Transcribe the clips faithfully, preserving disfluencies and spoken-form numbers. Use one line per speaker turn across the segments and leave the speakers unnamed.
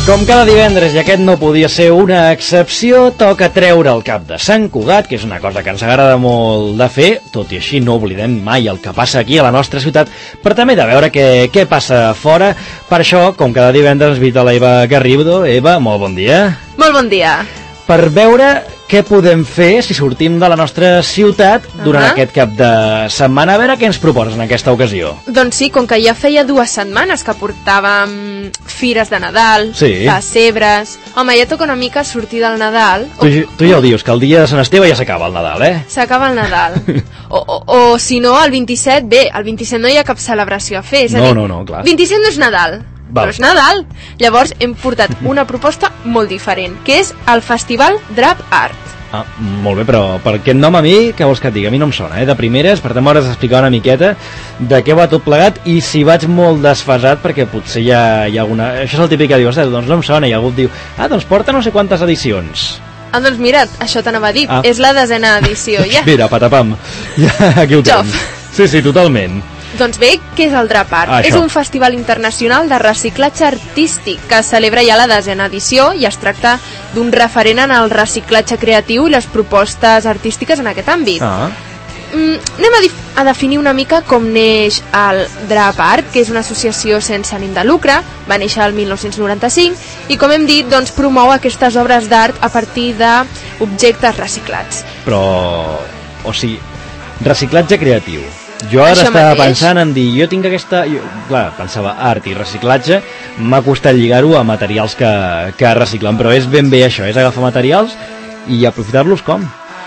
Com cada divendres, i aquest no podia ser una excepció, toca treure el cap de Sant Cugat, que és una cosa que ens agrada molt de fer, tot i així no oblidem mai el que passa aquí a la nostra ciutat, però també de veure què, què passa fora. Per això, com cada divendres, ens visita la Eva Garrido. Eva, molt bon dia.
Molt bon dia.
Per veure què podem fer si sortim de la nostra ciutat durant uh-huh. aquest cap de setmana. A veure què ens proposes en aquesta ocasió.
Doncs sí, com que ja feia dues setmanes que portàvem fires de Nadal,
sí.
pessebres... Home, ja toca una mica sortir del Nadal.
Tu, tu ja ho dius, que el dia de Sant Esteve ja s'acaba el Nadal, eh?
S'acaba el Nadal. o, o, o si no, el vint-i-set, bé, el vint-i-set no hi ha cap celebració a fer. És a
no,
dir,
no, no, clar.
vint-i-set no és Nadal.
Val.
Però és Nadal. Llavors hem portat una proposta molt diferent, que és el Festival Drap Art.
Ah, molt bé, però per aquest nom a mi, què vols que et digui? A mi no em sona, eh? De primeres, per tant m'hauràs d'explicar una miqueta de què va tot plegat i si vaig molt desfasat, perquè potser hi ha, hi ha alguna... Això és el típic que dius, eh? Doncs no em sona, i algú et diu, ah, doncs porta no sé quantes edicions.
Ah, doncs mira, això t'anava a dir, ah. és la desena edició, ja.
Mira, patapam, ja, aquí ho tens. Sí, sí, totalment.
Doncs bé, què és el Drap Art?
Ah,
és un festival internacional de reciclatge artístic que celebra ja la desena edició i es tracta d'un referent en el reciclatge creatiu i les propostes artístiques en aquest àmbit.
Ah.
Mm, anem a, a definir una mica com neix el Drap Art, que és una associació sense ànim de lucre, va néixer el mil nou-cents noranta-cinc i, com hem dit, doncs, promou aquestes obres d'art a partir d'objectes reciclats.
Però, o sigui, reciclatge creatiu. Jo ara
Això
estava
mateix.
pensant en dir, jo tinc aquesta... Jo, clar, pensava art i reciclatge, m'ha costat lligar-ho a materials que, que reciclen, però és ben bé això, és agafar materials i aprofitar-los com?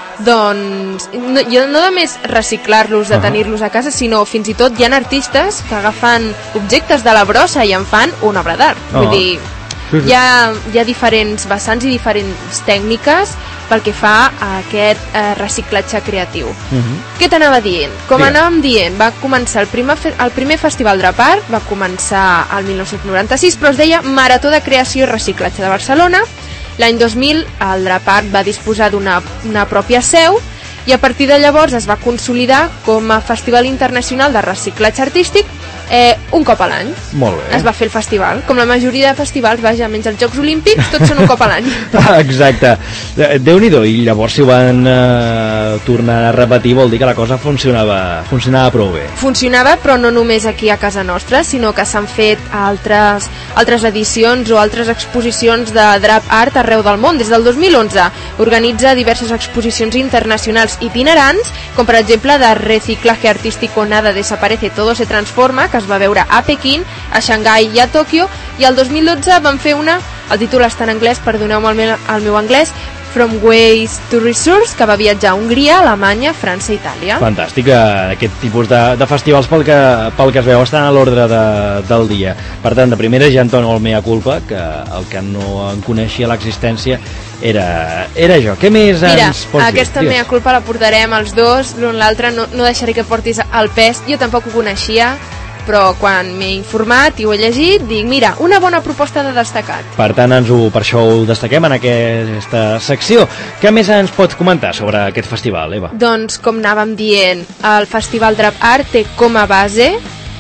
Doncs no, jo no només reciclar-los, de uh-huh. tenir-los a casa, sinó fins i tot hi ha artistes que agafen objectes de la brossa i en fan una obra d'art. Uh-huh. Vull dir, sí, sí. Hi, ha, hi ha diferents vessants i diferents tècniques pel que fa a aquest eh, reciclatge creatiu. Uh-huh. Què t'anava dient? Com sí. anàvem dient, va començar el primer, el primer Festival Drap Art, va començar el mil nou-cents noranta-sis, però es deia Marató de Creació i Reciclatge de Barcelona. L'any dos mil el Drap Art va disposar d'una una pròpia seu i a partir de llavors es va consolidar com a Festival Internacional de Reciclatge Artístic eh, un cop a l'any.
Molt bé.
Es va fer el festival. Com la majoria de festivals, vaja, menys els Jocs Olímpics, tots són un cop a l'any.
Exacte. Déu-n'hi-do, i llavors si ho van eh, tornar a repetir vol dir que la cosa funcionava, funcionava prou bé.
Funcionava, però no només aquí a casa nostra, sinó que s'han fet altres, altres edicions o altres exposicions de Drap Art arreu del món. Des del dos mil onze organitza diverses exposicions internacionals itinerants, com per exemple de Reciclaje Artístico Nada Desaparece, Todo se Transforma, que es va veure a Pequín, a Xangai i a Tòquio, i el dos mil dotze van fer una, el títol està en anglès, perdoneu-me el, meu, el meu anglès, From Waste to Resource, que va viatjar a Hongria, Alemanya, França i Itàlia.
Fantàstic, aquest tipus de, de festivals pel que, pel que es veu estan a l'ordre de, del dia. Per tant, de primera ja entono el mea culpa, que el que no en coneixia l'existència era, era jo. Què més
Mira,
ens pots dir?
Aquesta mea culpa la portarem els dos, l'un l'altre, no, no deixaré que portis el pes, jo tampoc ho coneixia, però quan m'he informat i ho he llegit, dic, mira, una bona proposta de destacat.
Per tant, ens ho, per això ho destaquem en aquesta secció. Què més ens pots comentar sobre aquest festival, Eva?
Doncs, com anàvem dient, el Festival Drap Art té com a base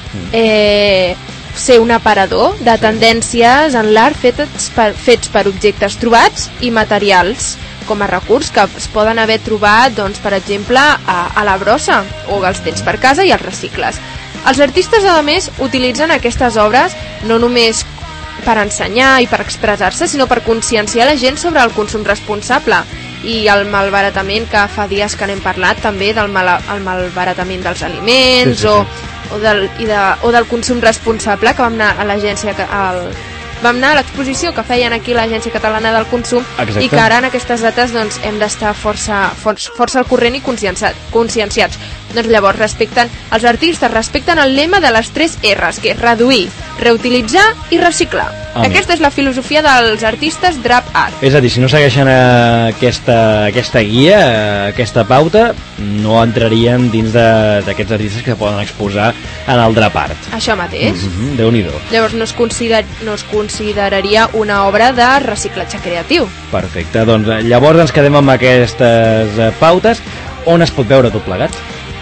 eh, ser un aparador de tendències en l'art fets per, fets per objectes trobats i materials com a recurs que es poden haver trobat, doncs, per exemple, a, a la brossa, o els tens per casa i els recicles. Els artistes, a més, utilitzen aquestes obres no només per ensenyar i per expressar-se, sinó per conscienciar la gent sobre el consum responsable i el malbaratament, que fa dies que n'hem parlat també del mal, el malbaratament dels aliments, sí, sí, sí. O, o, del, i de, o del consum responsable, que vam anar a l'agència al, vam anar a l'exposició que feien aquí l'Agència Catalana del Consum. Exacte. I que ara en aquestes dates doncs, hem d'estar força, força, força al corrent i conscienciats. Doncs llavors respecten, els artistes respecten el lema de les tres R's, que és reduir, reutilitzar i reciclar. Ah, aquesta és la filosofia dels artistes Drap Art.
És a dir, si no segueixen aquesta, aquesta guia, aquesta pauta, no entrarien dins d'aquests artistes que poden exposar en el Drap Art.
Això mateix.
Mm-hmm, Déu-n'hi-do.
Llavors no es, consider, no es consideraria una obra de reciclatge creatiu.
Perfecte, doncs llavors ens quedem amb aquestes pautes. On es pot veure tot plegat?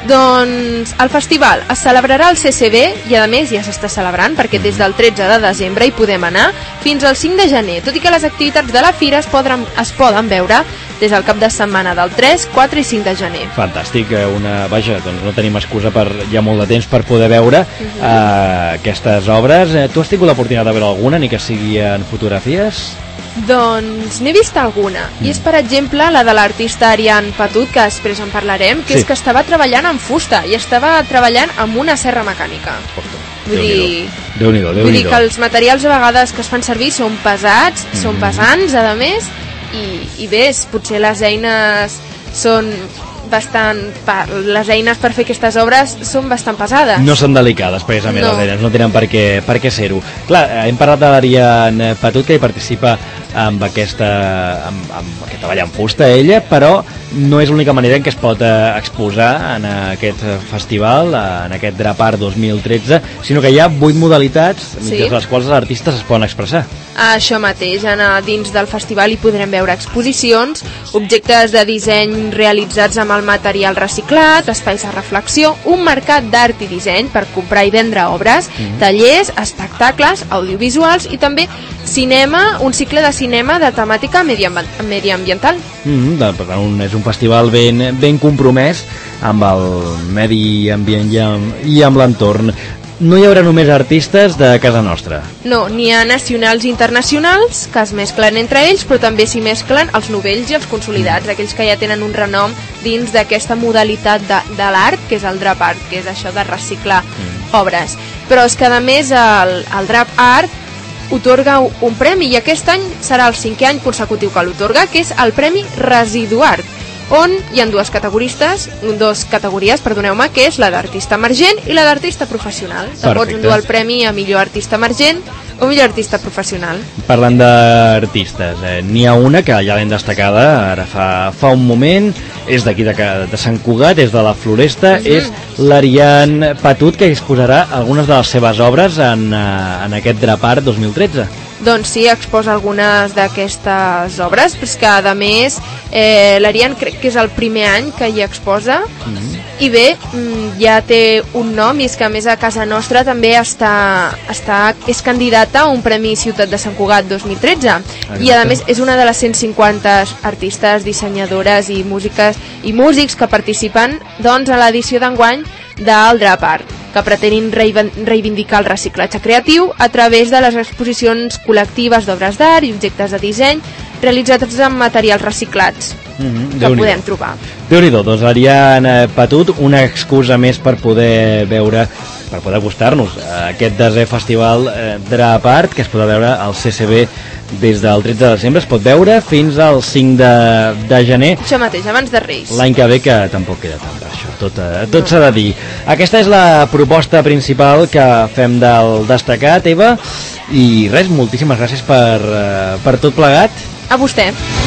Doncs el festival es celebrarà al C C B i a més ja s'està celebrant perquè des del tretze de desembre hi podem anar fins al cinc de gener, tot i que les activitats de la fira es poden, es poden veure des del cap de setmana del tres, quatre i cinc de gener.
Fantàstic, una, vaja, doncs no tenim excusa per ja molt de temps per poder veure uh-huh. uh, aquestes obres. Tu has tingut l'oportunitat de veure alguna, ni que sigui en fotografies?
Doncs n'he vist alguna, mm. i és per exemple la de l'artista Ariane Patut, que després en parlarem, que sí. és que estava treballant amb fusta i estava treballant amb una serra mecànica.
Ostres,
vull dir,
Déu-n'hi-do, Déu-n'hi-do.
vull dir que els materials a vegades que es fan servir són pesats, mm. són pesants a més, i, i bé, potser les eines són bastant... les eines per fer aquestes obres són bastant pesades.
No són delicades, precisament, no. Les eines, no tenen per què, per què ser-ho. Clar, hem parlat de l'Ariane Patut, que hi participa amb aquesta... amb, amb aquest treball en fusta, ella, però no és l'única manera en què es pot eh, exposar en aquest festival, en aquest Drap Art dos mil tretze, sinó que hi ha vuit modalitats, sí. mitjançant les quals els artistes es poden expressar.
Això mateix, en, dins del festival hi podrem veure exposicions, objectes de disseny realitzats amb el material reciclat, espais de reflexió, un mercat d'art i disseny per comprar i vendre obres, mm-hmm. tallers, espectacles, audiovisuals i també cinema, un cicle de cinema de temàtica mediambiental.
Mm-hmm, per tant, un, és un festival ben, ben compromès amb el medi ambient i amb, i amb l'entorn. No hi haurà només artistes de casa nostra.
No, n'hi ha nacionals i internacionals que es mesclen entre ells, però també s'hi mesclen els novells i els consolidats, aquells que ja tenen un renom dins d'aquesta modalitat de, de l'art, que és el Drap Art, que és això de reciclar mm. obres. Però és que a més el, el Drap Art otorga un premi, i aquest any serà el cinquè any consecutiu que l'otorga, que és el Premi Residuart, on hi ha dues categoristes, dos categories, perdoneu-me, que és la d'artista emergent i la d'artista professional. Te pots endur el premi a millor artista emergent o millor artista professional.
Parlant d'artistes, eh, n'hi ha una que ja l'hem destacada ara fa, fa un moment, és d'aquí de, de Sant Cugat, és de la Floresta, mm-hmm. és l'Ariane Patut, que exposarà algunes de les seves obres en, en aquest Drap Art dos mil tretze.
Doncs sí, exposa algunes d'aquestes obres, però és que a més eh, l'Ariane crec que és el primer any que hi exposa, mm-hmm. i bé, ja té un nom, i és que a més a casa nostra també està, està, és candidata a un Premi Ciutat de Sant Cugat dos mil tretze. Exacte. I a més és una de les cent cinquanta artistes, dissenyadores i músiques i músics que participen doncs, a l'edició d'enguany del Drap Art, que pretenin reivindicar el reciclatge creatiu a través de les exposicions col·lectives d'obres d'art i objectes de disseny realitzats amb materials reciclats, mm-hmm. que podem trobar.
Déu-n'hi-do, doncs Ariane Patut, una excusa més per poder veure, per poder acostar-nos a aquest desè festival eh, Drap Art, que es podrà veure al C C B des del tretze de desembre, es pot veure fins al cinc de, de gener.
Això mateix, abans de Reis.
L'any que ve, que tampoc queda tant per això, tot, eh, tot s'ha de dir. Aquesta és la proposta principal que fem del destacat, Eva, i res, moltíssimes gràcies per, eh, per tot plegat.
A vostè.